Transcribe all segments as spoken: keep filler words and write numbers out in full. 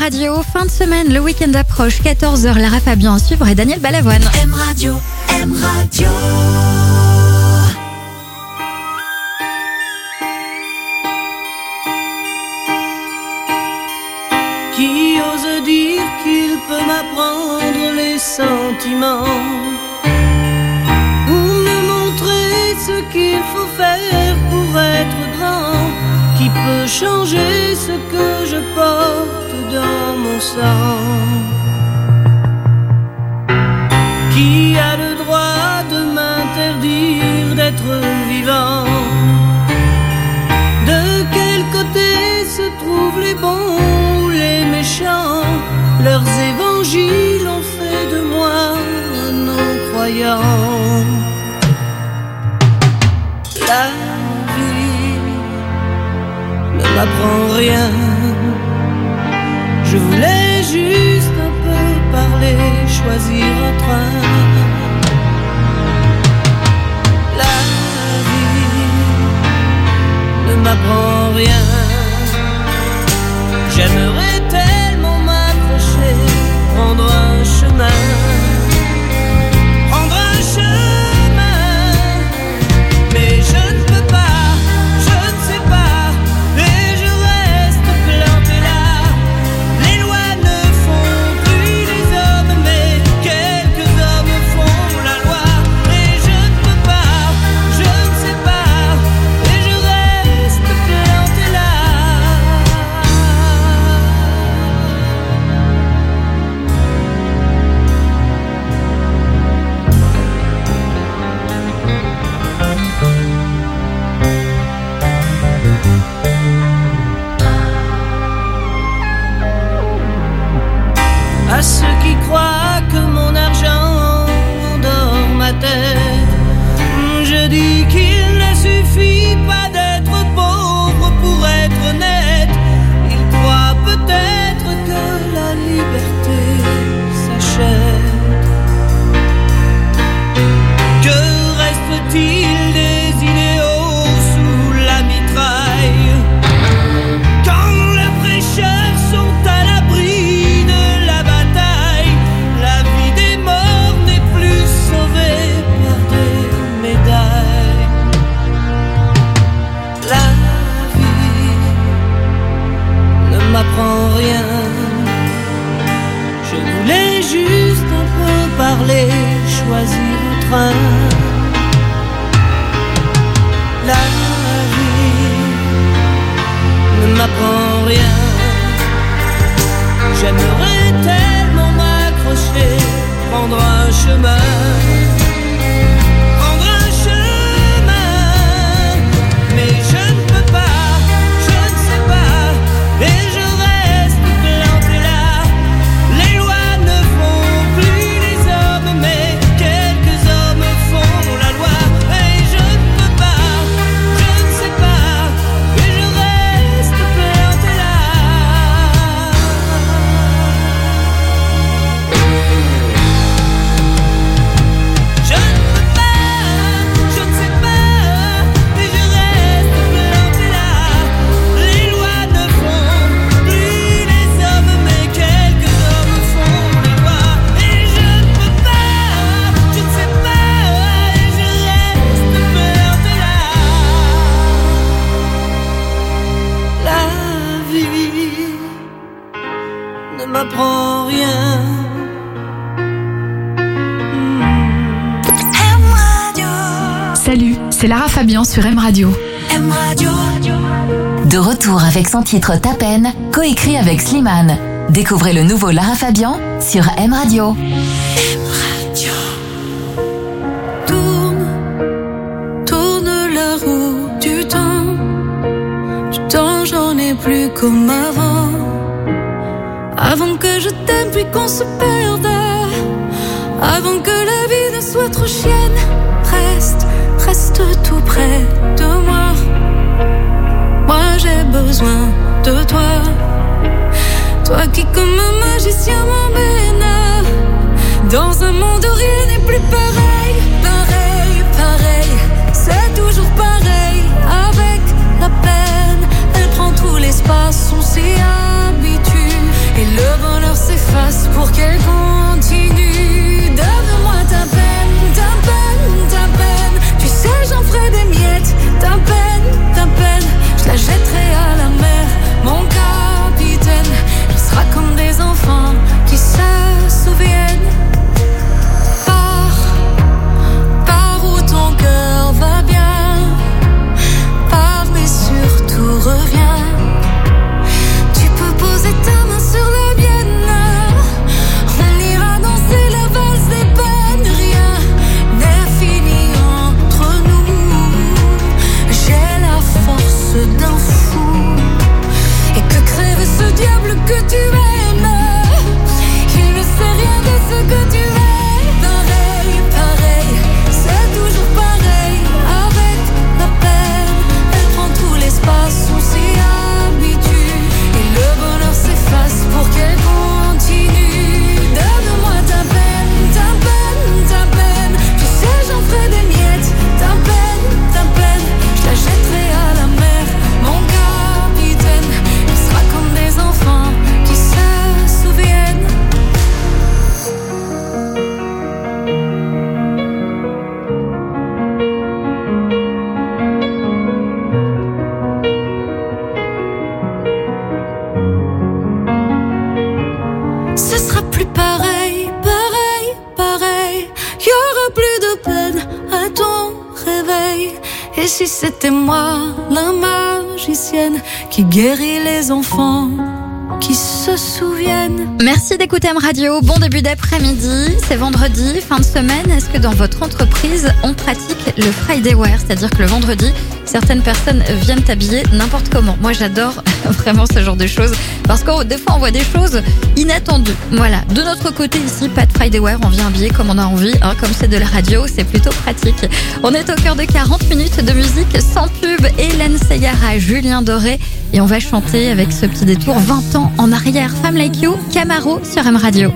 Radio. Fin de semaine, le week-end approche. quatorze heures, Lara Fabian à suivre et Daniel Balavoine. M Radio, M Radio. Qui ose dire qu'il peut m'apprendre les sentiments ou me montrer ce qu'il faut faire pour être grand? Qui peut changer ce que je porte dans mon sang? Qui a le droit de m'interdire d'être vivant? De quel côté se trouvent les bons ou les méchants? Leurs évangiles ont fait de moi un non-croyant. La vie ne m'apprend rien. Je voulais juste un peu parler, choisir un train. La vie ne m'apprend rien. J'aimerais tellement m'accrocher, prendre un chemin. Prendre un chemin, mais je ne peux pas, je ne sais pas, et je reste planté là. Les lois ne font plus les hommes, mais quelques hommes font la loi. Et je ne peux pas, je ne sais pas, et je reste planté là. À ceux qui croient que mon argent endort ma tête, je dis qu'il ne suffit pas d'être pauvre pour être honnête. Ils croient peut-être que la liberté s'achète. Que reste-t-il des idéaux sous la mitraille, quand les prêcheurs sont à l'abri de la bataille? La vie des morts n'est plus sauvée par des médailles. La vie ne m'apprend rien. Je voulais juste un peu parler, choisir un train. La vie ne m'apprend rien. J'aimerais tellement m'accrocher, prendre un chemin. Prendre un chemin, mais je ne peux pas, je ne sais pas, et je reste planté là. Les lois ne font plus les hommes, mais quelques hommes font la loi. Et je ne peux pas, je ne sais pas, et je reste planté là. Je ne peux pas, je ne sais pas, et je reste planté là. Les lois ne font plus les hommes, mais quelques hommes font les lois. Et je ne peux pas, je ne sais pas, et je reste planté là. La vie ne m'apprend rien. M Radio, Salut, c'est Lara Fabian sur M Radio. M Radio. De retour avec son titre Ta peine, coécrit avec Slimane. Découvrez le nouveau Lara Fabian sur M Radio. Tourne, tourne la roue du temps. Du temps, j'en ai plus comme avant. Avant que je t'aime puis qu'on se perde. Avant que la vie ne soit trop chienne. Reste, reste tout près de moi. Moi j'ai besoin de toi. Toi qui comme un magicien m'emmène dans un monde où rien n'est plus pareil. Pareil, pareil, c'est toujours pareil. Avec la peine, elle prend tout l'espace, on s'y habitue. Et le Et si c'était moi, la magicienne, qui guérit les enfants qui se souviennent. Merci d'écouter M Radio. Bon début d'après-midi. C'est vendredi, fin de semaine. Est-ce que dans votre entreprise, on pratique le Friday Wear? C'est-à-dire que le vendredi, certaines personnes viennent habiller n'importe comment. Moi, j'adore vraiment ce genre de choses parce que des fois, on voit des choses inattendues. Voilà. De notre côté ici, pas de Friday Wear. On vient habiller comme on a envie. Hein, comme c'est de la radio, c'est plutôt pratique. On est au cœur de quarante minutes de musique sans pub. Hélène Ségara, Julien Doré. Et on va chanter avec ce petit détour vingt ans en arrière. Femme Like You, Camaro sur M Radio.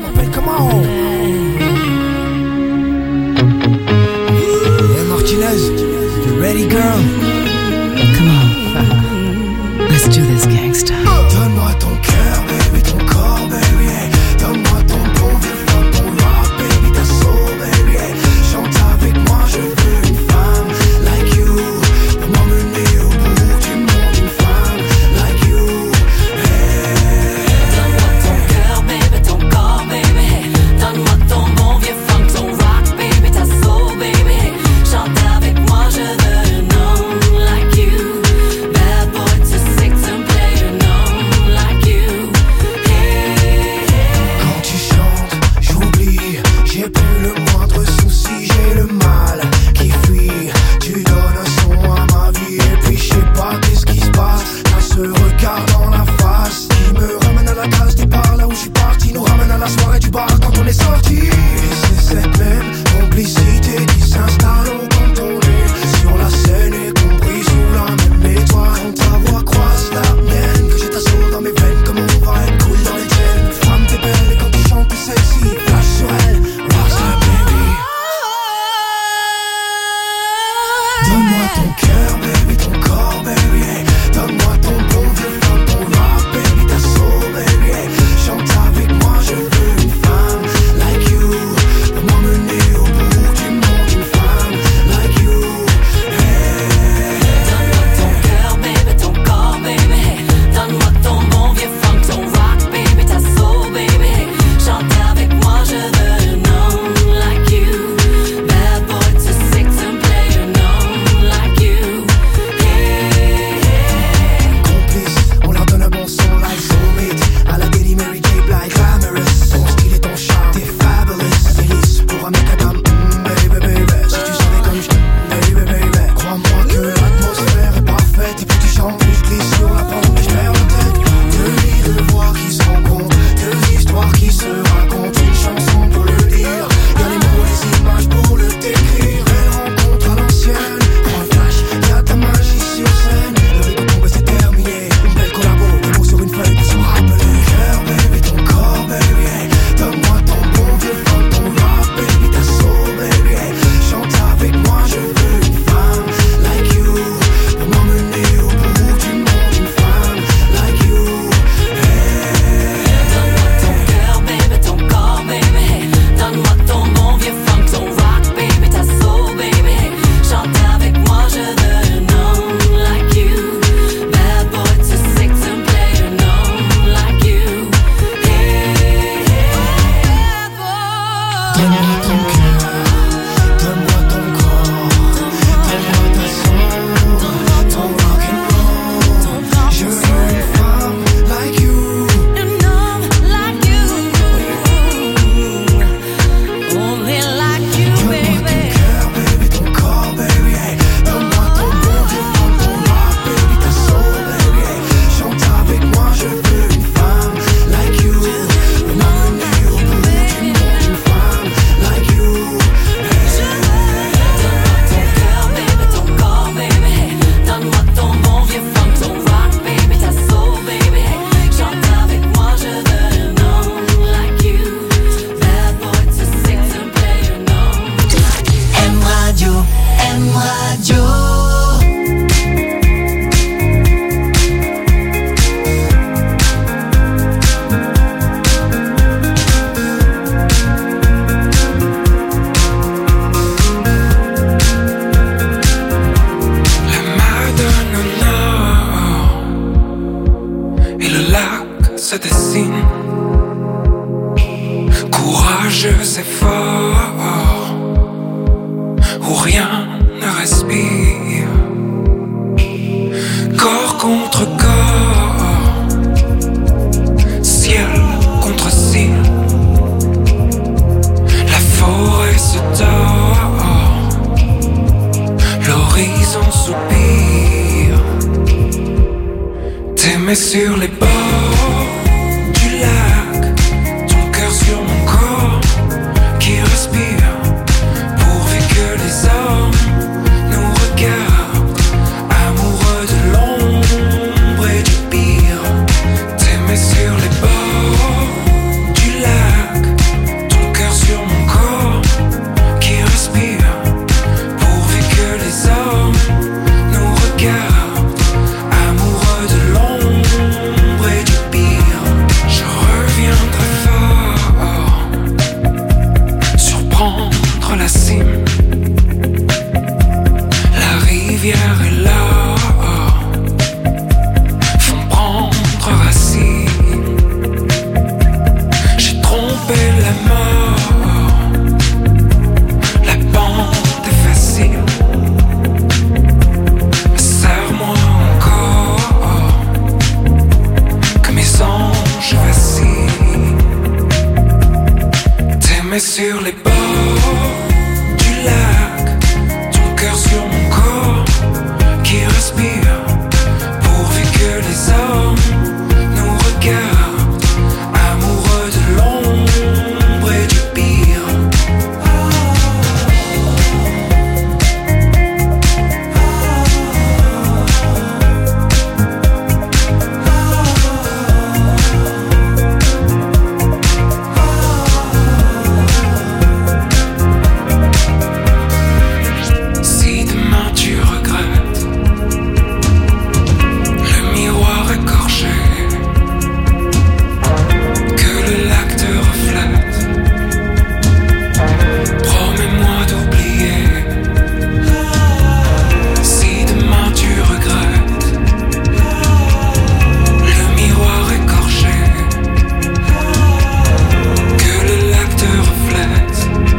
Hey Martinez, you ready girl? Come on, let's do this gangsta. Donne-moi ton cœur, baby, ton corps, baby, hey. Donne-moi ton bon vieux funk, ton rock, baby, ta soul, baby, hey. Chante avec moi, je veux une femme like you, pour m'emmener au bout du monde, une femme like you, hey. Donne-moi ton cœur, baby, ton corps, baby, hey. Donne-moi ton bon vieux funk, ton rock, baby, ta soul, baby, hey. Chante avec moi, je veux un homme like you. Bad boy to six and play an homme like you. Hey, hey. Quand tu chantes, j'oublie, j'ai plus le moindre souci, j'ai le mal qui fuit. Tu donnes un son à ma vie et puis je sais pas qu'est-ce qui se passe. T'as ce regard dans la face qui me ramène à la case départ, là où je suis parti, nous ramène à la soirée du bar quand on est sorti. Et c'est cette même complicité qui s'installe au quand on est sur la scène et compris sous la même étoile. Quand ta voix croise la mienne, que j'ai ta soul dans mes veines, comme on va être cool dans les chaînes. Femme t'es belle et quand tu chantes t'es sexy, flash sur elle, rockstar baby. Donne-moi ton cœur, baby, ton corps, baby, hey. Donne-moi ton bon vieux funk, ton rock, baby, ta soul, baby, hey. Chante avec moi, je veux une femme like you, pour m'emmener au bout du monde, une femme like you, hey. Donne-moi ton cœur, baby, ton corps, baby, hey. Donne-moi ton bon vieux funk, ton rock, baby, ta soul, baby, hey. Chante avec moi, je veux un homme like you. Bad boy to six and play an homme like you. Hey, hey. Complice, on leur donne un bon son like Soulmate. À la Daily Mary J. Blige, glamorous. Ton style et ton charme, t'es fabulous. Délice pour un mec à dame, mm, baby, baby. Si tu savais comme je t'aime, baby, baby. Crois-moi que l'atmosphère est parfaite. Et plus tu chantes, plus je glisse sur la pente et je perds la tête. Deux lits, deux voix qui se rencontrent, deux histoires qui se racontent. Une chanson pour le dire, y'a les mots, les images pour le décrire. Elle rencontre à l'ancienne, prends un flash, y'a ta magie sur scène. Le rideau tombé, c'est terminé. Une belle collabo, des mots sur une feuille pour se rappeler. Cœur, baby, ton corps, baby, hey. Donne-moi ton bon vieux funk, ton rock, baby, ta soul, baby, hey. Chante avec moi, je veux une femme like you, pour m'emmener au bout du monde, une femme like you, hey. Donne-moi ton cœur, baby, ton corps, baby, hey. Donne-moi ton bon vieux funk, ton rock, baby, ta soul, baby, hey. Chante avec moi, je veux un homme like you. Bad boy to six and play an homme like you. Hey, hey. Donne-moi ton cœur, donne-moi ton corps, donne-moi ta soul, ton rock and roll. Je veux une femme like you. An homme like you. Only like you, Donne-moi ton baby. cœur, baby, ton corps, baby, hey. Donne-moi ton bon vieux funk, ton rock, baby, ta soul, baby, hey. Chante avec moi, je veux une femme like you, pour m'emmener au bout du monde, une femme like you, hey. Donne-moi ton cœur, baby, ton corps, baby, hey. Donne-moi ton bon vieux funk, ton rock, baby, ta soul, baby, hey. Chante avec moi, je veux un homme like you. Bad boy to six and play an homme like you. M Radio, M Radio. La Madone en or et le lac se dessine, courageux et fort, où rien ne respire. contre corps, ciel contre ciel, la forêt se tord, l'horizon soupire. T'aimais sur les bords du lac, ton cœur sur mon corps qui respire, pourvu que les hommes nous regardent, amoureux de l'ombre et du pire. T'aimais sur les bords du lac, ton cœur sur mon corps qui respire, pourvu que les hommes nous regardent, amoureux de l'ombre et du pire. Je reviendrai fort, surprendre la cime, la rivière est là, font prendre racine. J'ai trompé la mort, la pente est facile, serre-moi encore, que mes anges vacillent. T'aimais sur les bords du lac, ton cœur sur mon corps qui respire, pourvu que les hommes nous regardent, amoureux de l'ombre et du pire. Si demain tu regrettes le miroir écorché, que le lac te reflète, promets-moi d'oublier. Si demain tu regrettes le miroir écorché, que le lac te reflète,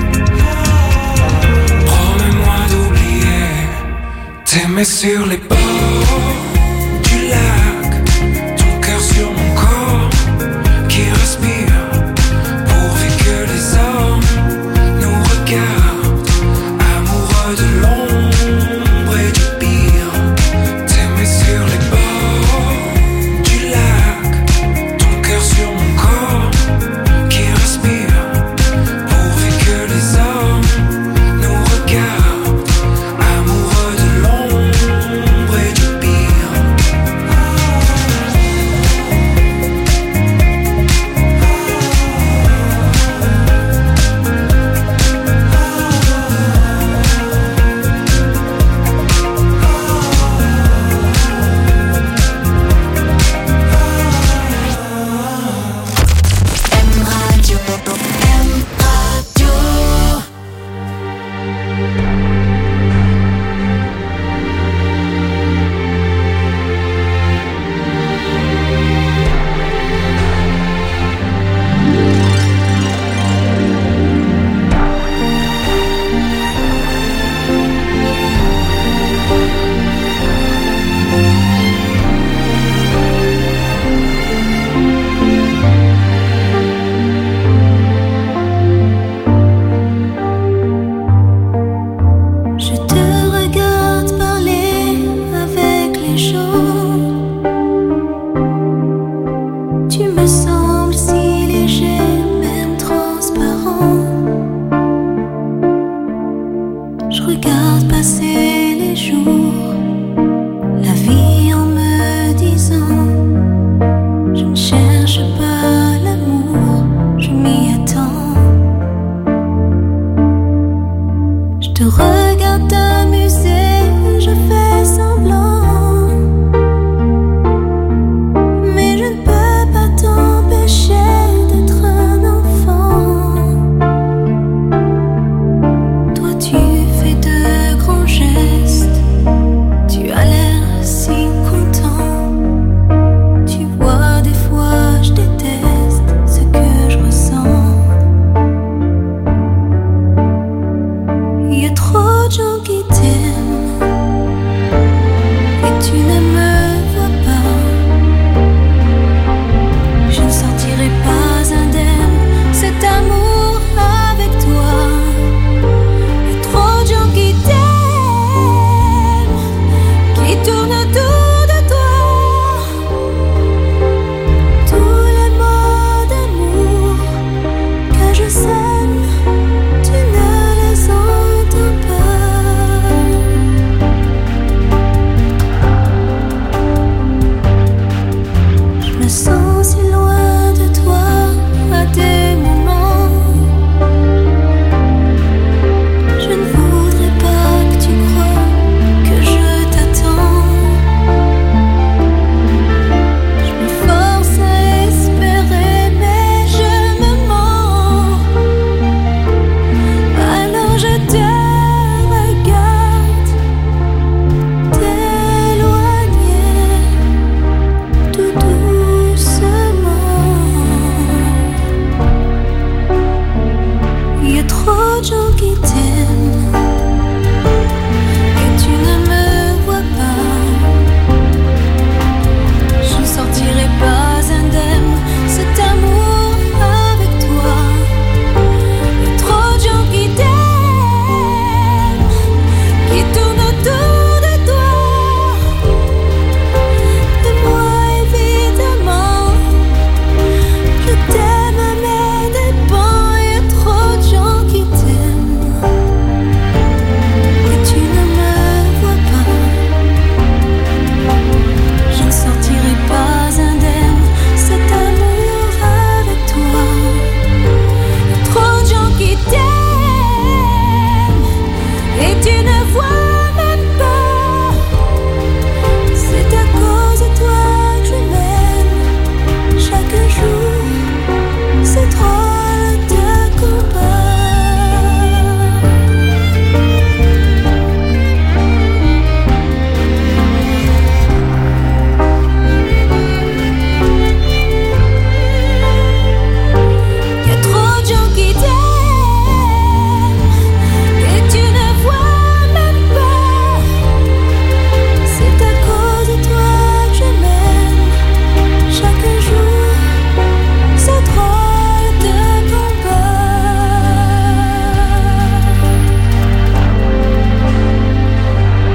promets-moi d'oublier. T'aimais sur les bords du lac, ton cœur sur mon corps qui respire, pourvu que les hommes nous regardent, amoureux de l'ombre et du pire. T'aimais sur les bords du lac, ton cœur sur mon corps qui respire, pourvu que les hommes nous regardent, amoureux de l'ombre et du pire.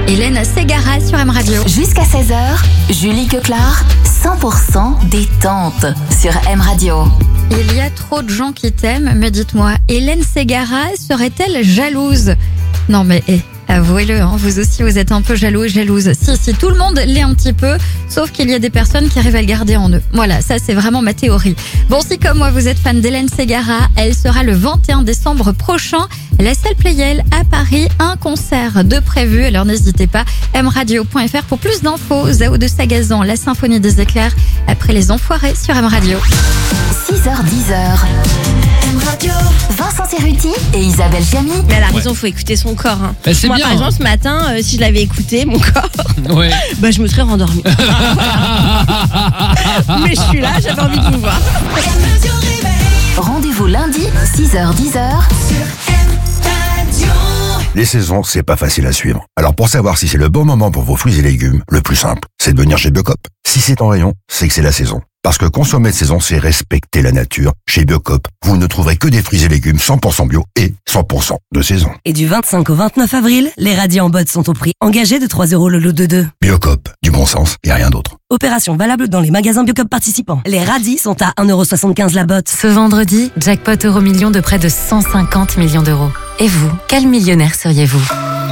Hélène Ségara sur M Radio. Jusqu'à seize heures, Julie Keklar, cent pour cent détente sur M Radio. Il y a trop de gens qui t'aiment, mais dites-moi, Hélène Ségara serait-elle jalouse ? Non mais, eh, avouez-le, hein, vous aussi vous êtes un peu jaloux et jalouse. Si, si, tout le monde l'est un petit peu, sauf qu'il y a des personnes qui arrivent à le garder en eux. Voilà, ça c'est vraiment ma théorie. Bon, si comme moi vous êtes fan d'Hélène Ségara, elle sera le vingt et un décembre prochain, la salle Playel à Paris, un concert de prévu. Alors n'hésitez pas, m radio point f r pour plus d'infos. Zao de Sagazan, la symphonie des éclairs, après les enfoirés sur M Radio. six heures dix heures. M Radio. Vincent Cerruti et Isabelle Chiamy. Mais elle a raison, faut écouter son corps. Hein. Bah, c'est Moi, bien. par exemple, ce matin, euh, si je l'avais écouté, mon corps, Ouais. bah, je me serais rendormie. Mais je suis là, j'avais envie de vous voir. Rendez-vous lundi, six heures dix heures. Les saisons, c'est pas facile à suivre. Alors pour savoir si c'est le bon moment pour vos fruits et légumes, le plus simple, c'est de venir chez Biocop. Si c'est en rayon, c'est que c'est la saison. Parce que consommer de saison, c'est respecter la nature. Chez Biocop, vous ne trouverez que des fruits et légumes cent pour cent bio et cent pour cent de saison. Et du vingt-cinq au vingt-neuf avril, les radis en botte sont au prix engagé de trois euros le lot de deux. Biocop, du bon sens et rien d'autre. Opération valable dans les magasins Biocop participants. Les radis sont à un euro soixante-quinze la botte. Ce vendredi, jackpot euro million de près de cent cinquante millions d'euros. Et vous, quel millionnaire seriez-vous ?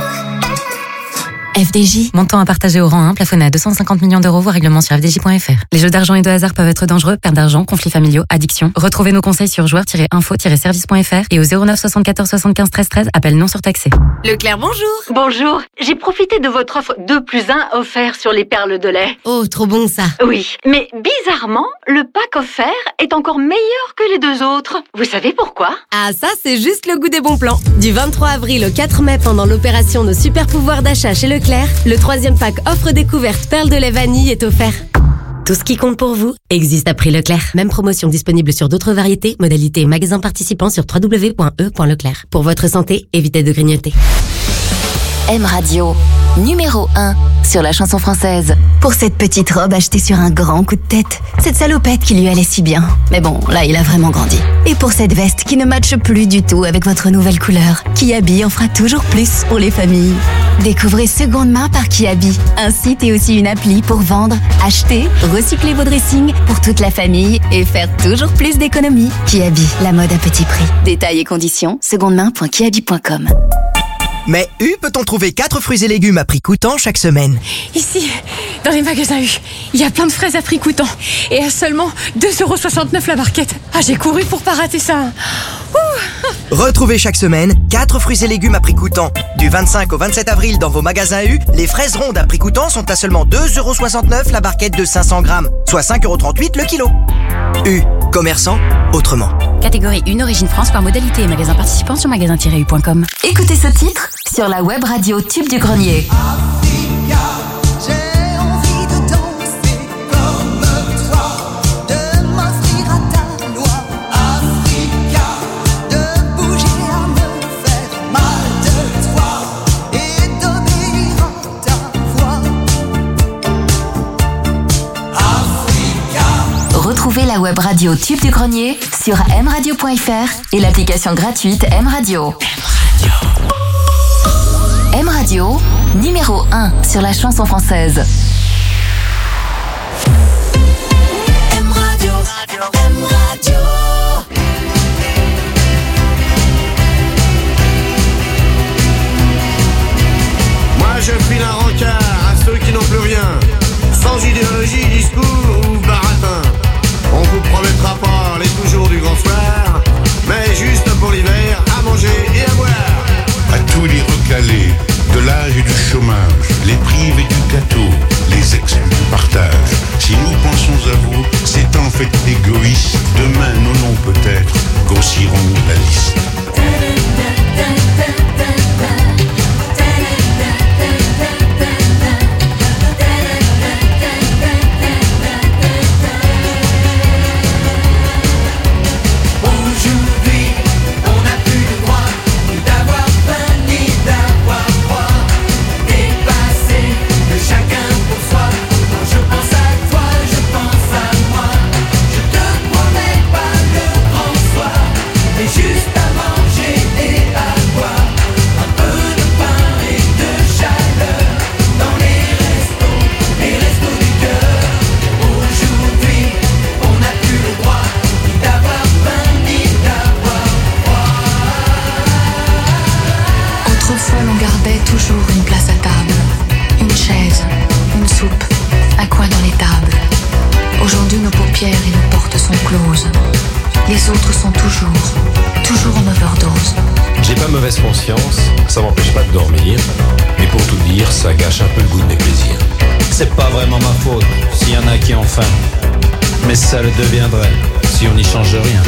F D J, montant à partager au rang un, plafonné à deux cent cinquante millions d'euros, voire règlement sur f d j point f r. Les jeux d'argent et de hasard peuvent être dangereux, perte d'argent, conflits familiaux, addiction. Retrouvez nos conseils sur joueurs tiret info tiret service point f r et au zéro neuf soixante-quatorze soixante-quinze treize treize, appel non surtaxé. Leclerc, bonjour. Bonjour, j'ai profité de votre offre deux plus un offert sur les perles de lait. Oh, trop bon ça. Oui, mais bizarrement, le pack offert est encore meilleur que les deux autres. Vous savez pourquoi ? Ah, ça, c'est juste le goût des bons plans. Du vingt-trois avril au quatre mai, pendant l'opération Nos super pouvoirs d'achat chez Leclerc, le troisième pack offre découverte perles de lait vanille est offert. Tout ce qui compte pour vous existe à prix Leclerc. Même promotion disponible sur d'autres variétés, modalités et magasins participants sur w w w point e point leclerc. Pour votre santé, évitez de grignoter. M Radio, numéro un sur la chanson française. Pour cette petite robe achetée sur un grand coup de tête, cette salopette qui lui allait si bien. Mais bon, là, il a vraiment grandi. Et pour cette veste qui ne matche plus du tout avec votre nouvelle couleur, Kiabi en fera toujours plus pour les familles. Découvrez Seconde Main par Kiabi, un site et aussi une appli pour vendre, acheter, recycler vos dressings pour toute la famille et faire toujours plus d'économies. Kiabi, la mode à petit prix. Détails et conditions, secondemain point kiabi point com. Mais U peut-on trouver quatre fruits et légumes à prix coûtant chaque semaine? Ici, dans les magasins U, il y a plein de fraises à prix coûtant et à seulement deux euros soixante-neuf la barquette. Ah, j'ai couru pour pas rater ça. Ouh. Retrouvez chaque semaine quatre fruits et légumes à prix coûtant. Du vingt-cinq au vingt-sept avril dans vos magasins U, les fraises rondes à prix coûtant sont à seulement deux euros soixante-neuf la barquette de cinq cents grammes, soit cinq euros trente-huit le kilo. U, commerçant autrement. Catégorie une, origine France, par modalité et magasin participant sur magasin tiret u point com. Écoutez ce titre sur la web radio Tube du Grenier. Retrouvez la web radio Tube du Grenier sur m radio point f r et l'application gratuite M Radio. M Radio, numéro un sur la chanson française. M Radio, M Radio. Moi je file un rencard à ceux qui n'ont plus rien, sans idéologie, discours ou baratin. On vous promettra pas les toujours du grand soir, mais juste pour l'hiver, à manger et à boire. À tous les recalés, de l'âge et du chômage, les privés du gâteau, les exclus du partage. Si nous pensons à vous, c'est en fait égoïste. Demain, nos noms peut-être grossiront la liste. mauvaise conscience, ça m'empêche pas de dormir. Mais pour tout dire, ça gâche un peu le goût de mes plaisirs. C'est pas vraiment ma faute s'il y en a qui ont faim. Mais ça le deviendrait si on n'y change rien.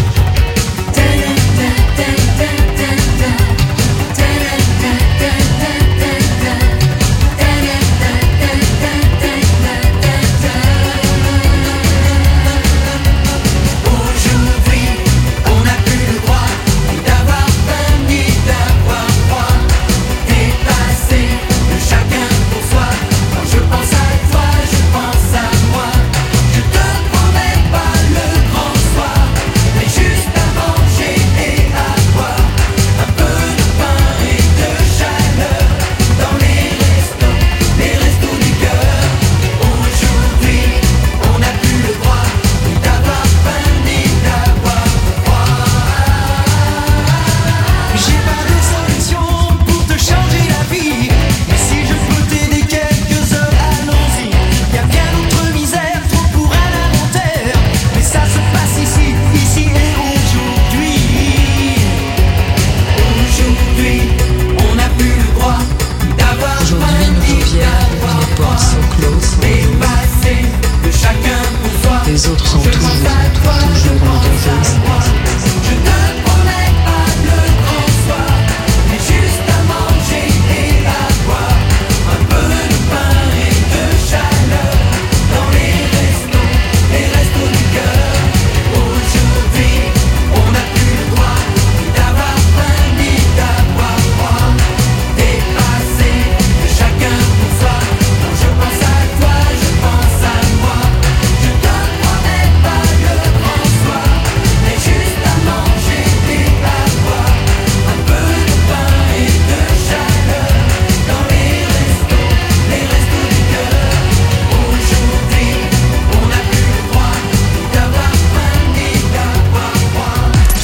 Les autres sont toujours, toujours dans ton face. Je ne promets pas le grand soir, mais juste à manger et à boire. Un peu de pain et de chaleur dans les restos, les restos du cœur. Aujourd'hui, on n'a plus le droit d'avoir faim ni d'avoir froid. Dépassé de chacun pour soi. Quand je pense à toi, je pense à moi. Je te promets pas le grand soir, mais juste à manger et à boire. Un peu de pain et de chaleur dans les restos, les restos du cœur. Aujourd'hui, on n'a plus le droit d'avoir faim ni d'avoir froid.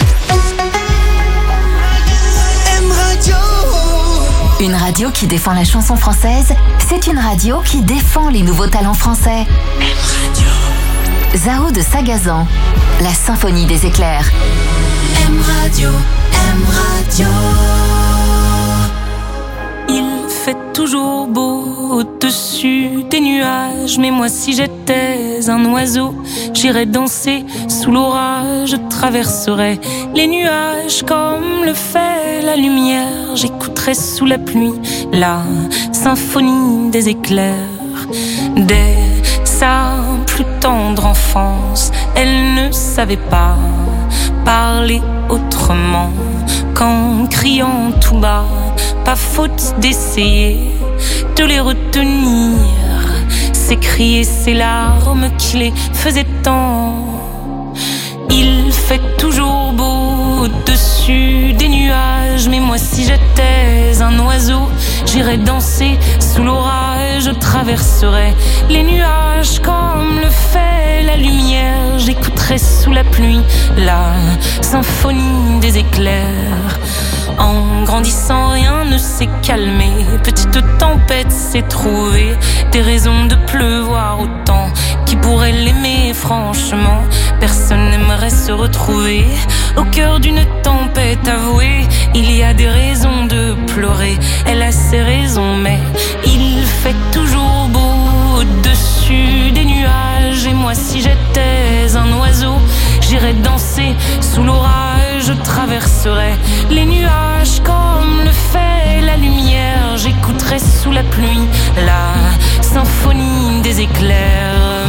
M Radio. Une radio qui défend la chanson française, c'est une radio qui défend les nouveaux talents français. M Radio. Zao de Sagazan, la symphonie des éclairs. M Radio, M Radio. Il fait toujours beau au-dessus des nuages, mais moi si j'étais un oiseau, j'irais danser sous l'orage, je traverserais les nuages comme le fait la lumière, j'écouterais sous la pluie la symphonie des éclairs. Dès sa plus tendre enfance, elle ne savait pas parler autrement qu'en criant tout bas. Pas faute d'essayer de les retenir, ces cris et ces larmes qui les faisaient tant. Il fait toujours beau au-dessus des nuages, mais moi si j'étais un oiseau, j'irais danser sous l'orage, je traverserais les nuages comme le fait la lumière, j'écouterais sous la pluie la symphonie des éclairs. En grandissant, rien ne s'est calmé. Petite tempête s'est trouvée des raisons de pleuvoir autant. Qui pourrait l'aimer franchement? Personne n'aimerait se retrouver au cœur d'une tempête avouée. Il y a des raisons de pleurer, elle a ses raisons, mais il fait toujours beau au-dessus des nuages. Et moi si j'étais un oiseau, j'irais danser sous l'orage, je traverserais les nuages comme le fait la lumière, j'écouterais sous la pluie la symphonie des éclairs.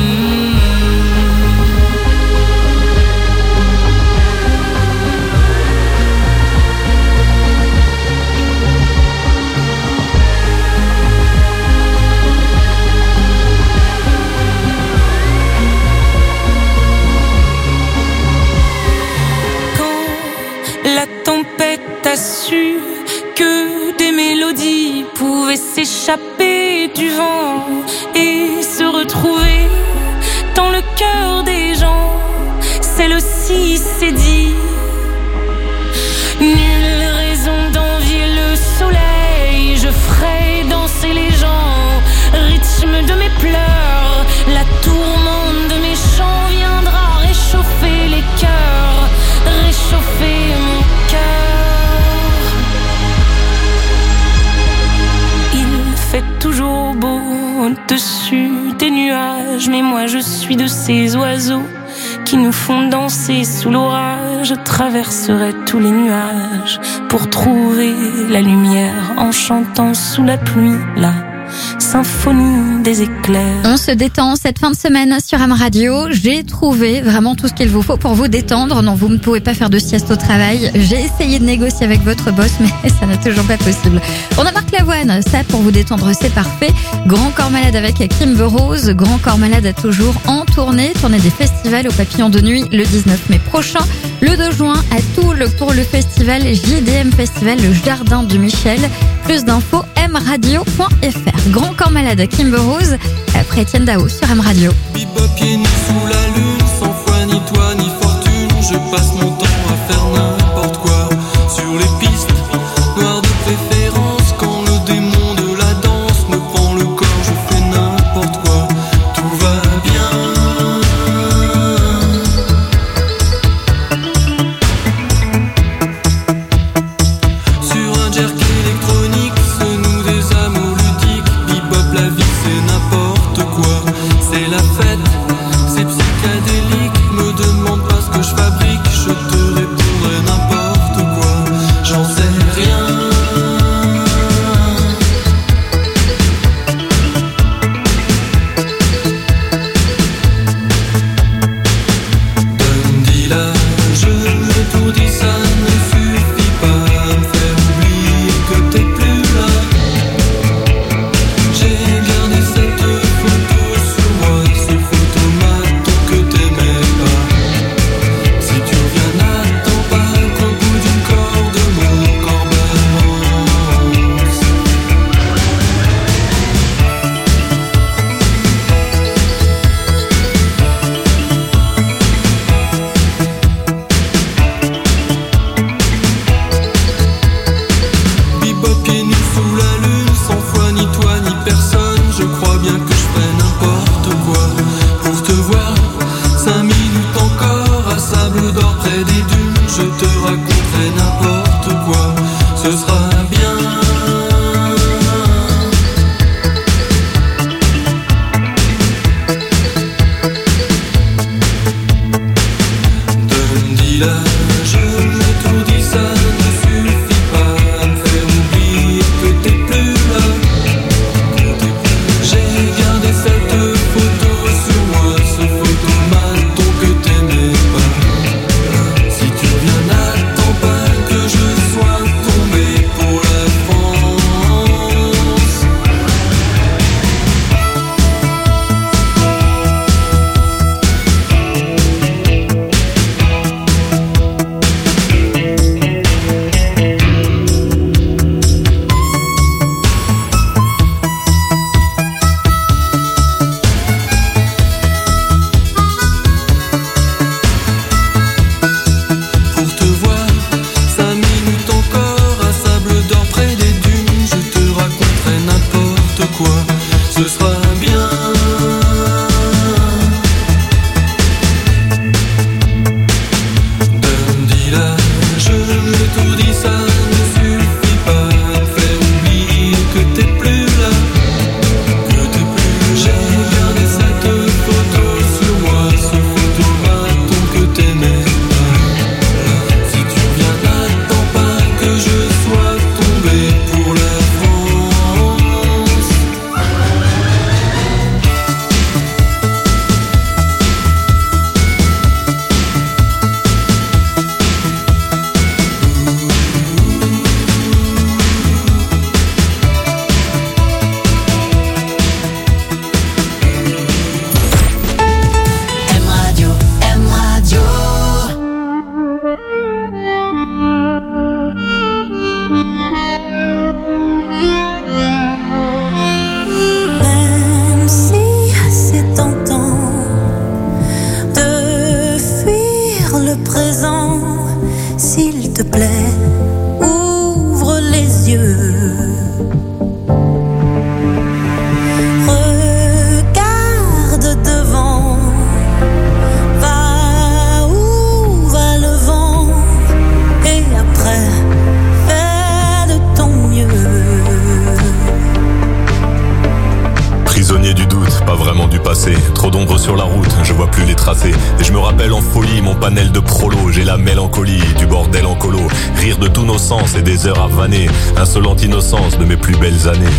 La tempête a su que des mélodies pouvaient s'échapper du vent et se retrouver dans le cœur des gens. Celle-ci s'est dit, nulle raison d'envier le soleil, je ferai danser les gens, rythme de mes pleurs, la tourmente de mes chants viendra réchauffer les cœurs, réchauffer mon cœur. au-dessus des nuages. Mais moi je suis de ces oiseaux qui nous font danser sous l'orage. Je traverserai tous les nuages pour trouver la lumière en chantant sous la pluie la symphonie des éclairs. On se détend cette fin de semaine sur M Radio. J'ai trouvé vraiment tout ce qu'il vous faut pour vous détendre. Non, vous ne pouvez pas faire de sieste au travail. J'ai essayé de négocier avec votre boss, mais ça n'est toujours pas possible. On a Marc Lavoine, ça pour vous détendre, c'est parfait. Grand Corps Malade avec Kimber Rose. Grand Corps Malade toujours en tournée. Tournée des festivals au Papillon de Nuit le dix-neuf mai prochain. Le deux juin à Toul pour le festival J D M Festival, le Jardin du Michel. Plus d'infos, m radio point f r. Grand Corps Malade, Kimber Rose, après Etienne Dao sur M Radio. Bebop pieds nus sous la lune, sans foi ni toi ni fortune. Je passe mon temps à faire n'importe quoi sur les pistes noires de préférence. Quand le démon de la danse me prend le corps, je fais n'importe quoi. Tout va bien. Sur un jerk électronique se nouent des amours ludiques. Bebop, la vie c'est n'importe quoi. C'est la fête, c'est psychédélique. Me demande pas ce que je fabrique, je te répondrai n'importe quoi. J'en sais rien. Dundee là, je tout dis, ça ne suffit pas à me faire oublier que t'es plus là. J'ai gardé cette photo sur moi, ce photomaton que t'aimais pas. Si tu reviens, n'attends pas qu'au bout d'une corde mon corps balance. Bebop pieds nus sous la lune, sans foi ni toi ni personne. Je crois bien que je ferai n'importe quoi pour te voir. Cinq minutes encore à Sable d'Or près des dunes. Je te raconterai n'importe quoi, ce sera bien. Dundee là, je tout dis, ça ne suffit pas à me faire oublier que t'es plus là. J'ai gardé cette photo sur moi, ce photomaton que t'aimais pas. Si tu reviens, n'attends pas que je sois tombé pour la France. Pour te voir, cinq minutes encore à Sable d'Or près des dunes. Je te raconterai n'importe quoi, ce sera bien. Dundee là, je tout dis, ça ne suffit pas à me faire oublier que t'es plus là. Que t'es plus. J'ai gardé cette photo sur moi, ce photomaton que t'aimais pas. Si tu reviens, n'attends pas que je sois tombé pour la France. Éloigné du doute, pas vraiment du passé. Trop d'ombre sur la route, je vois plus les tracés. Et je me rappelle en folie mon panel de prolo. J'ai la mélancolie du bordel en colo. Rire de tous nos sens et des heures à vanner. Insolente innocence de mes plus belles années.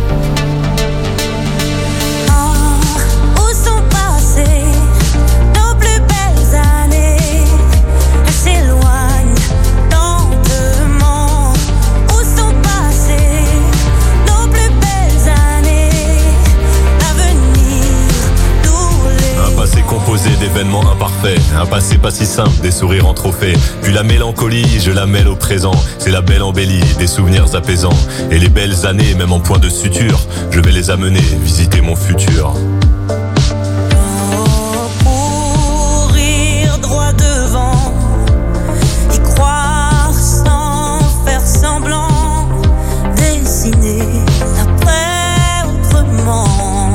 D'événements imparfaits, un passé pas si simple, des sourires en trophée. Puis la mélancolie, je la mêle au présent. C'est la belle embellie, des souvenirs apaisants. Et les belles années, même en point de suture, je vais les amener visiter mon futur. Courir droit devant, y croire sans faire semblant, dessiner l'après autrement.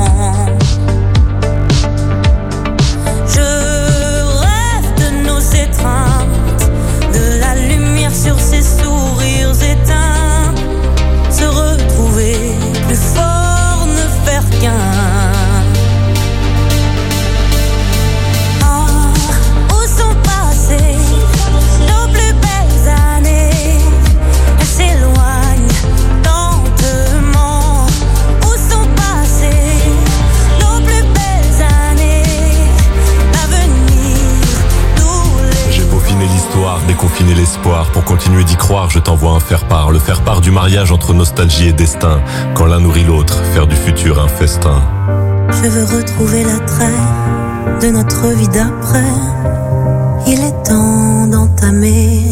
De la lumière sur ses sourires éteints, se retrouver plus fort, ne faire qu'un. Oh, où sont passées nos plus belles années? Elles s'éloignent lentement. Où sont passées nos plus belles années? L'avenir. Peaufiner l'histoire, déconfiner l'espoir. Pour continuer d'y croire, je t'envoie un faire-part. Le faire-part du mariage entre nostalgie et destin. Quand l'un nourrit l'autre, faire du futur un festin. Je veux retrouver l'attrait de notre vie d'après. Il est temps d'entamer.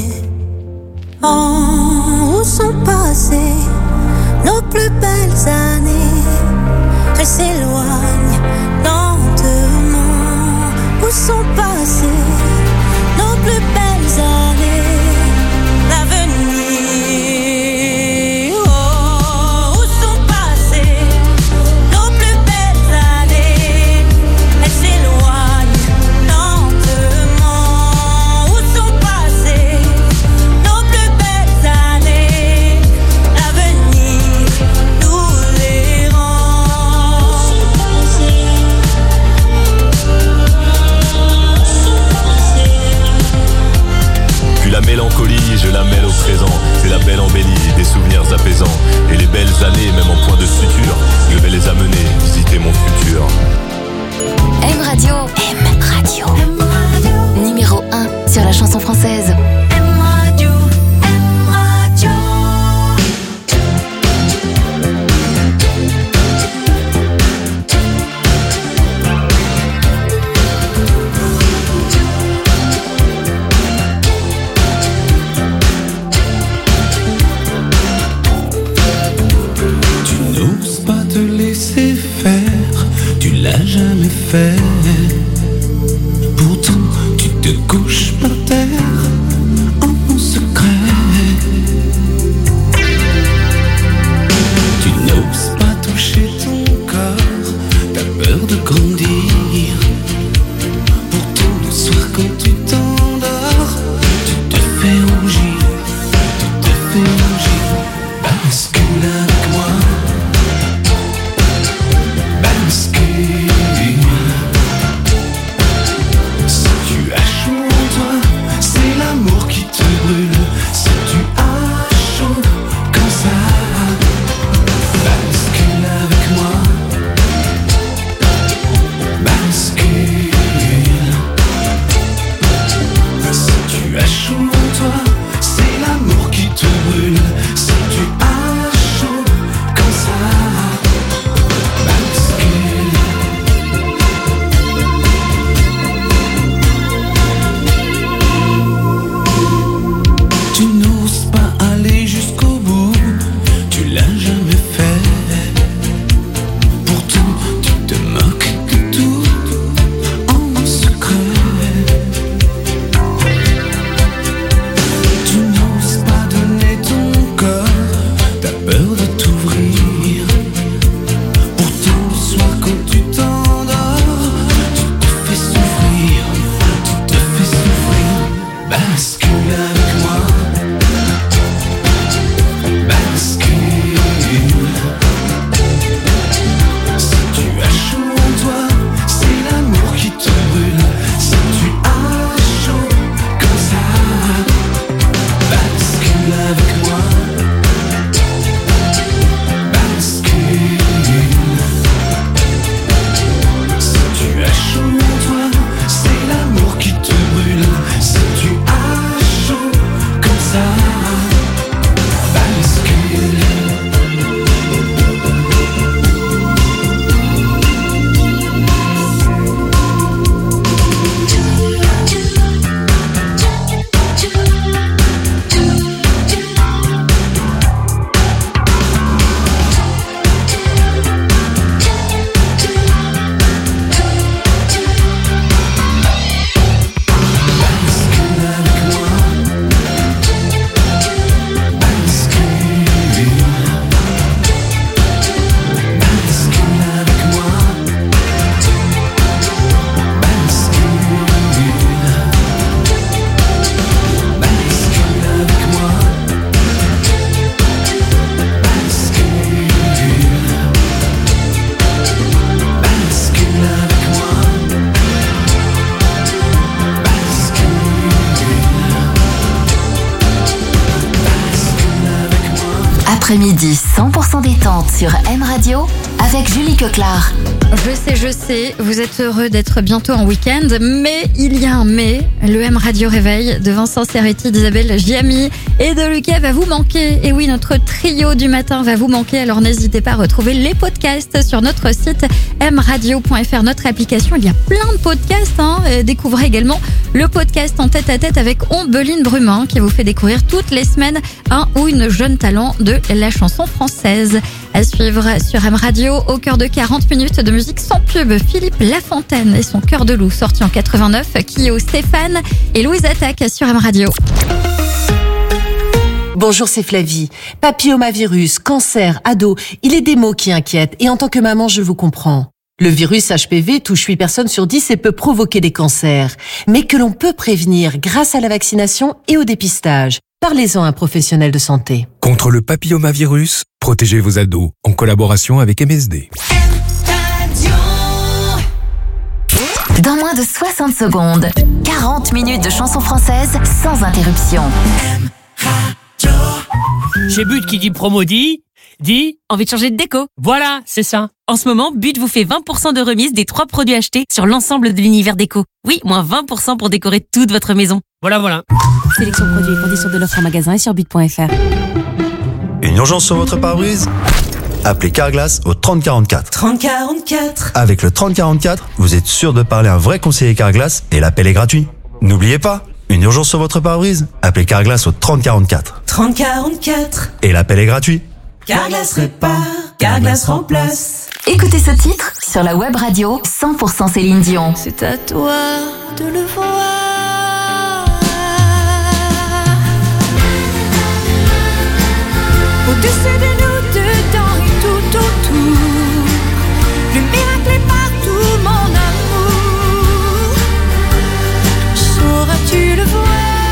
Oh, où sont passées nos plus belles années? Elles s'éloignent lentement. Où sont passées nos plus belles années, l'avenir. Oh, où sont passées nos plus belles années? Elles s'éloignent lentement. Où sont passées nos plus belles années? L'avenir nous les rend. Puis la mélancolie, je la mêle au présent. C'est la belle embellie, des souvenirs apaisants. Et les belles années, même en point de suture, je vais les amener visiter mon futur. M Radio. M Radio. M Radio. Numéro un sur la chanson française. M Radio. M Radio. N'ose pas te laisser faire, tu l'as jamais fait. Pourtant, tu te couches par terre en secret. Tu n'oses pas toucher ton corps, t'as peur de grandir. Pourtant, le soir quand tu t'endors, tu te fais rougir, tu te fais rougir. Bascule avec moi. Si tu as chaud en toi, c'est l'amour qui te brûle. Si tu as chaud comme ça, bascule avec moi. L'après-midi cent pour cent détente sur M Radio avec Julie Coquelard. Je sais, je sais, vous êtes heureux d'être bientôt en week-end, mais il y a un mais. Le M Radio Réveil de Vincent Cerruti, d'Isabelle Giamy et de Lucas va vous manquer. Et oui, notre trio du matin va vous manquer, alors n'hésitez pas à retrouver les podcasts sur notre site m radio point f r, notre application. Il y a plein de podcasts, hein. Découvrez également le podcast En tête à tête avec Ombeline Brumin qui vous fait découvrir toutes les semaines un ou une jeune talent de la chanson française. À suivre sur M Radio, au cœur de quarante minutes de musique sans pub, Philippe Lafontaine et son Cœur de loup, sorti en quatre-vingt-neuf, Kyo, Stéphane et Louise Attaque sur M Radio. Bonjour, c'est Flavie. Papillomavirus, cancer, ado, il est des mots qui inquiètent et en tant que maman, je vous comprends. Le virus H P V touche huit personnes sur dix et peut provoquer des cancers, mais que l'on peut prévenir grâce à la vaccination et au dépistage. Parlez-en à un professionnel de santé. Contre le papillomavirus, protégez vos ados en collaboration avec M S D. Dans moins de soixante secondes, quarante minutes de chansons françaises sans interruption. Chez But qui dit promo dit, dit envie de changer de déco. Voilà, c'est ça. En ce moment, But vous fait vingt pour cent de remise des trois produits achetés sur l'ensemble de l'univers déco. Oui, moins vingt pour cent pour décorer toute votre maison. Voilà, voilà. Sélection produits et conditions de l'offre en magasin et sur but point f r. Une urgence sur votre pare-brise ? Appelez Carglass au trente quarante-quatre. trente quarante-quatre. Avec le trente quarante-quatre, vous êtes sûr de parler à un vrai conseiller Carglass et l'appel est gratuit. N'oubliez pas, une urgence sur votre pare-brise ? Appelez Carglass au trente quarante-quatre. trente quarante-quatre. Et l'appel est gratuit. Carglass répare, Carglass remplace. Écoutez ce titre sur la web radio cent pour cent Céline Dion. C'est à toi de le voir. Au-dessus de nous, dedans et tout autour, le miracle est partout, mon amour. Sauras-tu le voir?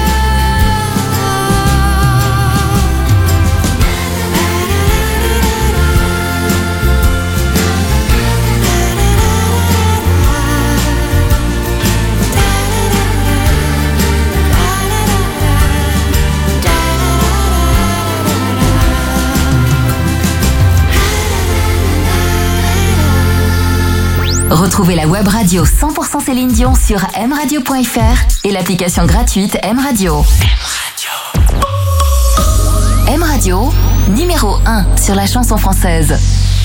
Retrouvez la web radio cent pour cent Céline Dion sur m radio point f r et l'application gratuite M Radio. M Radio. M Radio, numéro un sur la chanson française.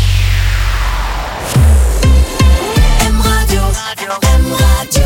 M Radio, M Radio.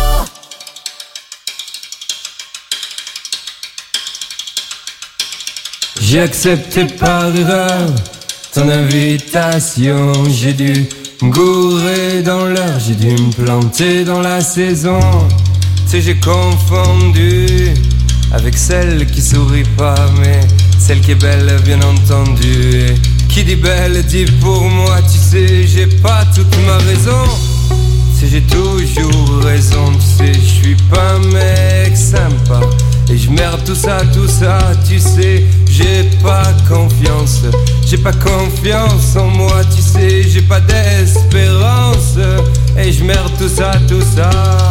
J'ai accepté par erreur ton invitation, j'ai dû me gourer dans l'heure, j'ai dû me planter dans la saison. Tu sais, j'ai confondu avec celle qui sourit pas, mais celle qui est belle, bien entendu. Et qui dit belle dit pour moi, tu sais, j'ai pas toute ma raison. Tu sais, j'ai toujours raison, tu sais, je suis pas un mec sympa. Et je merde tout ça, tout ça, tu sais, j'ai pas confiance. J'ai pas confiance en moi, tu sais, j'ai pas d'espérance. Et je merde tout ça, tout ça.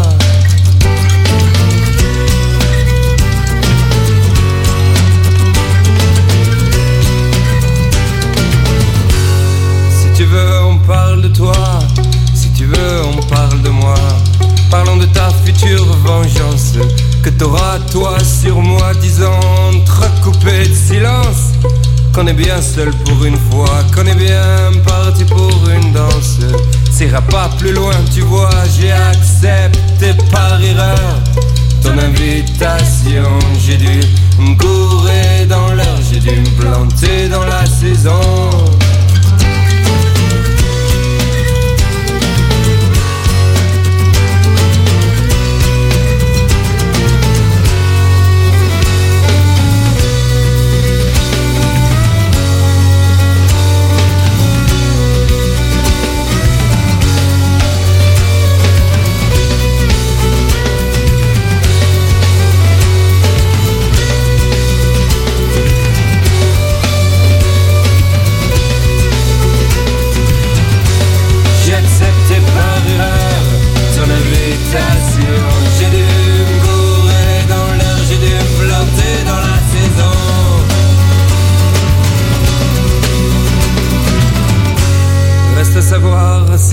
Si tu veux, on parle de toi. Si tu veux, on parle de moi. Parlons de ta future vengeance que t'auras toi sur moi, disant entrecoupé de silence qu'on est bien seul pour une fois, qu'on est bien parti pour une danse. Ça ira pas plus loin, tu vois, j'ai accepté par erreur ton invitation. J'ai dû me gourer dans l'heure, j'ai dû me planter dans la saison.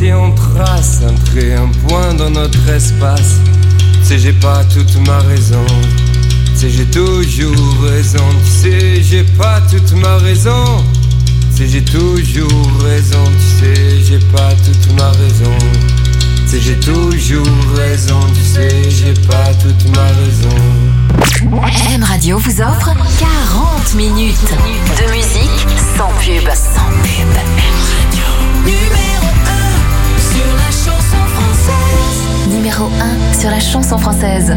si on trace un trait, un point dans notre espace. Tu sais, j'ai pas toute ma raison. Tu sais, j'ai toujours raison. Tu sais, j'ai pas toute ma raison. Tu sais, j'ai toujours raison. Tu sais, j'ai pas toute ma raison. Tu sais, j'ai toujours raison. Tu sais, j'ai pas toute ma raison. M Radio vous offre quarante minutes de musique sans pub. Sans pub. M Radio. Numéro un sur la chanson française. Numéro un sur la chanson française.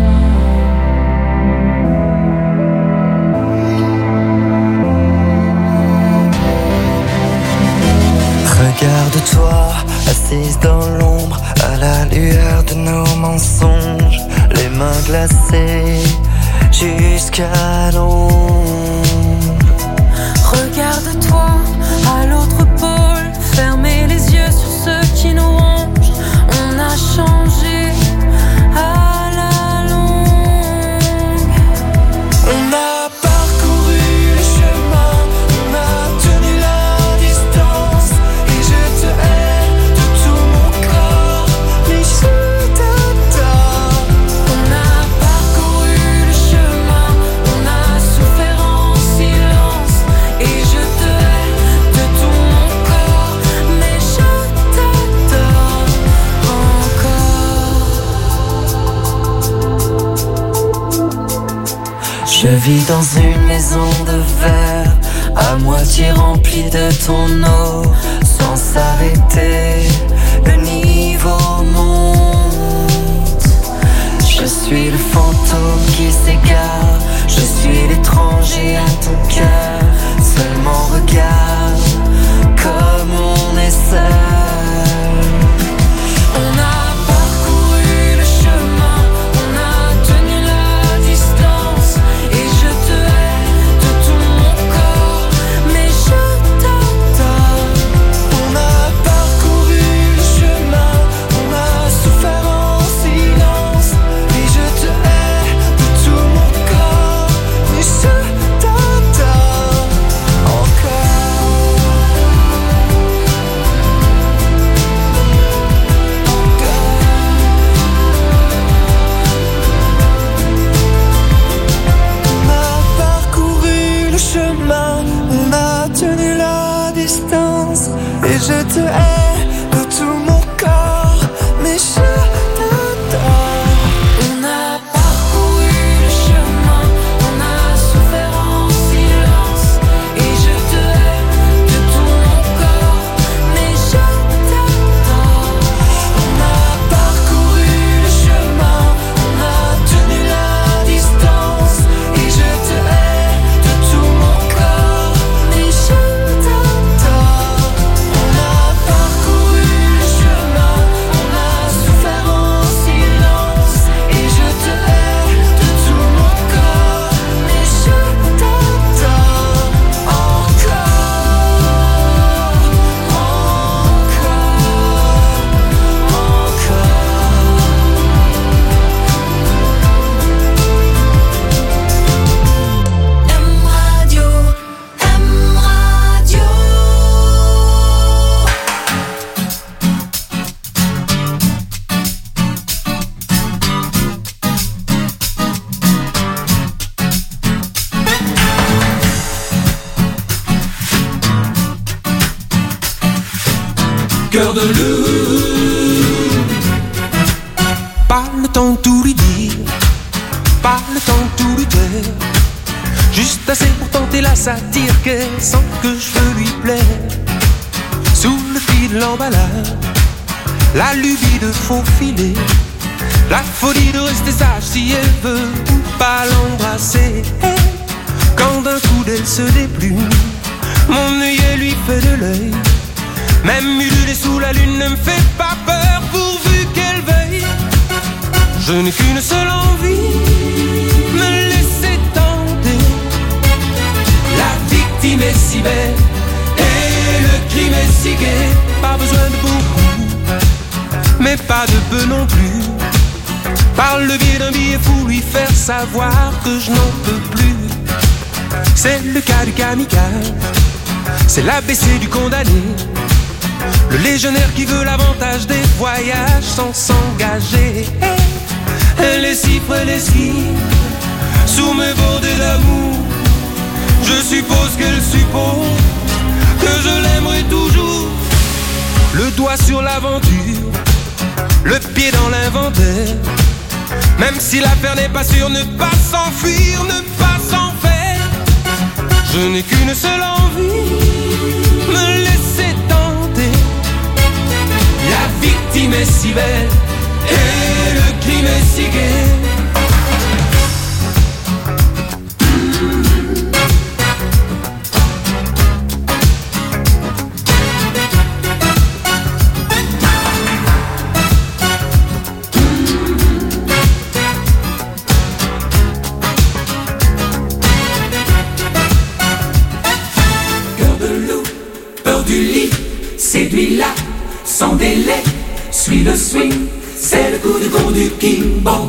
Regarde-toi, assise dans l'ombre, à la lueur de nos mensonges, les mains glacées jusqu'à l'ombre. Regarde-toi à l'autre pôle, fermez les yeux sur ceux qui nous rongent. On a changé à la longue. On a parcouru le chemin, on a tenu la distance. Et je te hais de tout mon corps, mais je t'adore. On a parcouru le chemin, on a souffert en silence. Et je te hais de tout mon corps, mais je t'adore encore. Je vis dans une maison de verre, à moitié remplie de ton eau. Sans s'arrêter, le niveau monte. Je suis le fantôme qui s'égare, je suis l'étranger à ton cœur. Seulement regarde comme on est seul. On a parcouru le chemin, on a tenu la distance. Et je te hais de tout mon corps, mais je t'adore. On a parcouru le chemin, on a souffert en silence. Et je te hais de tout mon corps, mais je t'adore On a parcouru le chemin, on a tenu la distance. Et je te hais de tout mon corps, mais je t'adore. On a parcouru le chemin, on a souffert en silence. Et je te hais de tout mon corps, mais je t'adore. On a parcouru le chemin, on a tenu la distance. Et je te hais de tout mon corps, mais je t'adore. On a parcouru le chemin, on a souffert en silence. Et je te hais de tout mon corps, mais je t'adore encore, M Radio, M Radio. Cœur de loup, pas le temps de tout lui dire, pas le temps de tout lui taire. Juste assez pour tenter la satire qu'elle sent que je veux lui plaire. Sous le fil de l'emballage, la lubie de faufiler, la folie de rester sage si elle veut ou pas l'embrasser. Quand d'un coup d'elle se déplume, mon œillet lui fait de l'œil. Même ululer sous la lune ne me fait pas peur pourvu qu'elle veuille. Je n'ai qu'une seule envie, me laisser tenter. La victime est si belle et le crime est si gai. Pas besoin de beaucoup, mais pas de peu non plus. Par le biais d'un billet fou, lui faire savoir que je n'en peux plus. C'est le cas du kamikaze, c'est l'A B C du condamné. Le légionnaire qui veut l'avantage des voyages sans s'engager. Elle est si prélésive sous mes bordées d'amour. Je suppose qu'elle suppose que je l'aimerai toujours. Le doigt sur l'aventure, le pied dans l'inventaire. Même si l'affaire n'est pas sûre, ne pas s'enfuir, ne pas s'en faire. Je n'ai qu'une seule envie, me laisser tenter. La victime est si belle et le crime est si gai. Séduis-la sans délai, suis le swing, c'est le coup de gong du King Bong.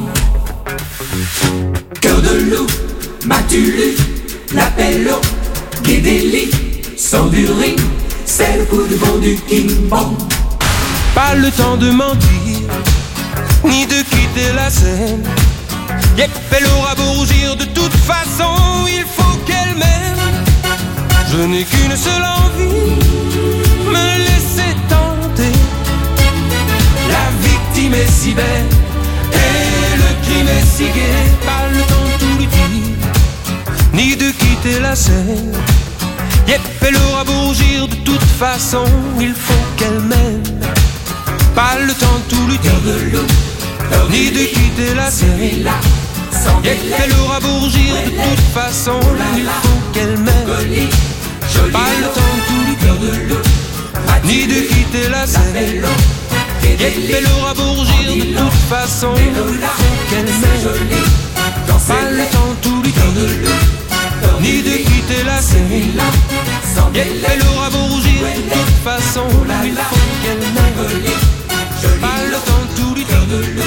Cœur de loup, m'as-tu lu l'appel au quai des lits, sors du ring, c'est le coup de gong du King Bong. Pas le temps de mentir, ni de quitter la scène. Yep, elle aura beau rougir, de toute façon, il faut qu'elle m'aime. Je n'ai qu'une seule envie, me laisser tenter. La victime est si belle et le crime est si gai. Pas le temps de tout lui dire, ni de quitter la scène. Yep, elle aura beau rougir, de toute façon, il faut qu'elle m'aime. Pas le temps de tout lui dire, ni de quitter la scène. Yep, elle aura beau rougir, de toute façon, il faut qu'elle m'aime. Pas le temps de tout lui dire, ni de quitter la scène. Yep, elle aura beau rougir, de toute façon, il faut qu'elle m'aime. Pas le temps de tout lui dire, ni de quitter la scène. Yep, elle aura beau rougir, de toute façon, il faut qu'elle m'aime. Pas le temps de tout lui dire.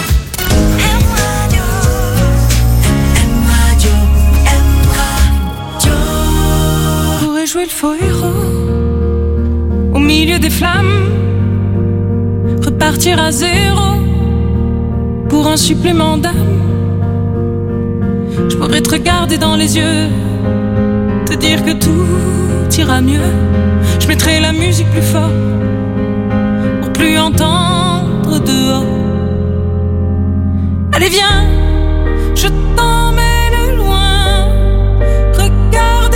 Jouer le faux héros au milieu des flammes, repartir à zéro pour un supplément d'âme. Je pourrais te regarder dans les yeux, te dire que tout ira mieux. Je mettrai la musique plus fort pour plus entendre dehors. Allez viens, je t'emmène loin, regardez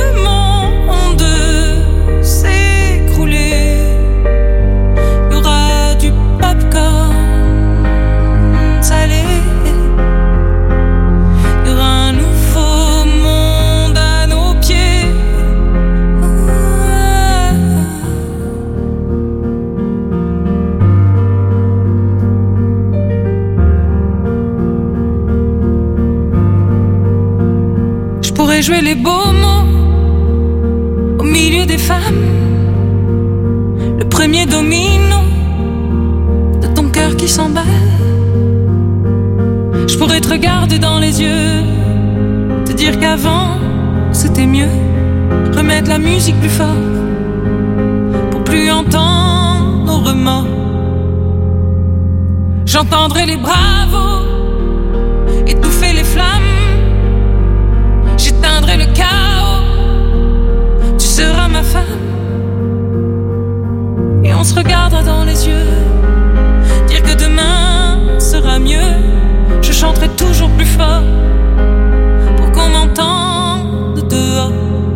jouer les beaux mots au milieu des femmes, le premier domino de ton cœur qui s'emballe. Je pourrais te regarder dans les yeux, te dire qu'avant c'était mieux, remettre la musique plus fort pour plus entendre nos remords. J'entendrai les bravos étouffer les flammes, j'éteindrai le chaos, tu seras ma femme. Et on se regardera dans les yeux, dire que demain sera mieux. Je chanterai toujours plus fort pour qu'on m'entende dehors.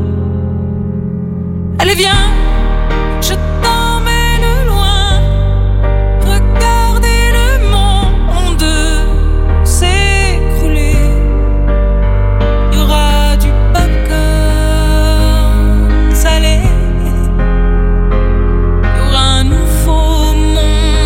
Allez viens, je t'emmène loin, regardez le monde s'écrouler. Il y aura du popcorn salé, il y aura un nouveau monde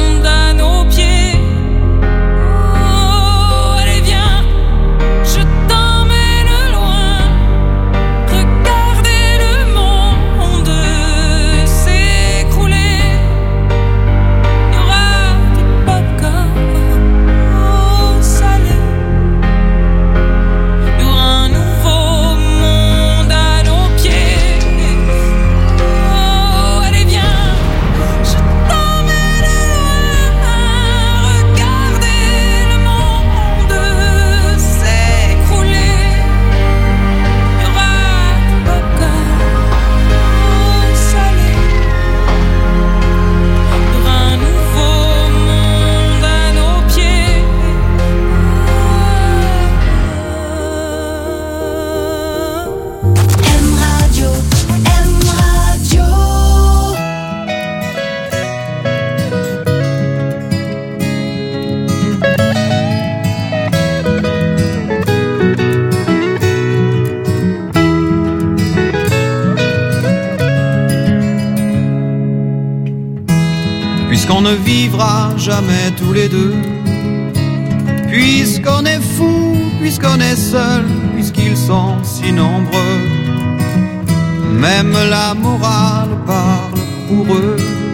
puisqu'on ne vivra jamais tous les deux, puisqu'on est fou, puisqu'on est seul, puisqu'ils sont si nombreux. Même la morale parle pour eux.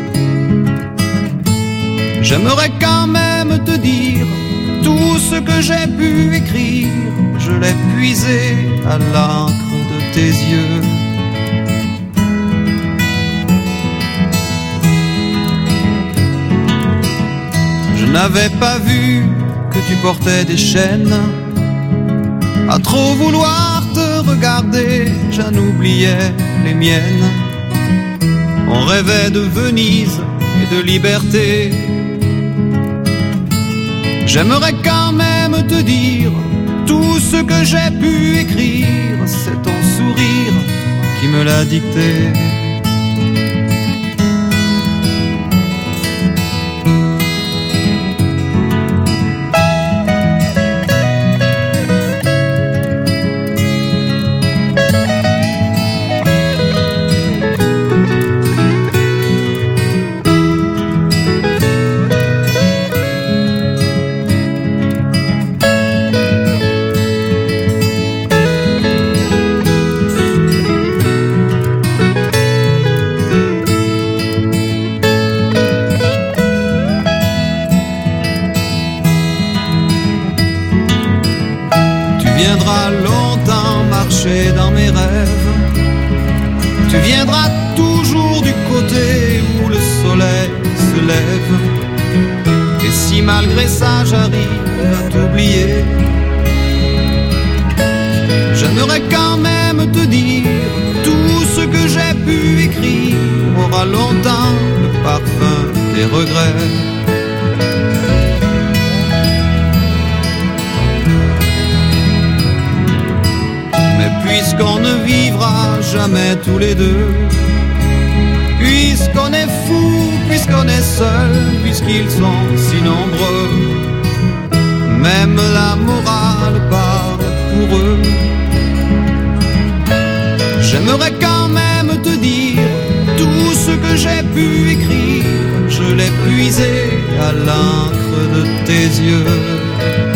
J'aimerais quand même te dire tout ce que j'ai pu écrire, je l'ai puisé à l'encre de tes yeux. Je n'avais pas vu que tu portais des chaînes. À trop vouloir te regarder, j'en oubliais les miennes. On rêvait de Venise et de liberté. J'aimerais quand même te dire tout ce que j'ai pu écrire, c'est ton sourire qui me l'a dicté. Dans mes rêves, tu viendras toujours du côté où le soleil se lève. Et si malgré ça j'arrive à t'oublier, j'aimerais quand même te dire tout ce que j'ai pu écrire aura longtemps le parfum des regrets. Puisqu'on ne vivra jamais tous les deux, puisqu'on est fou, puisqu'on est seul, puisqu'ils sont si nombreux, même la morale parle pour eux. J'aimerais quand même te dire tout ce que j'ai pu écrire, je l'ai puisé à l'encre de tes yeux.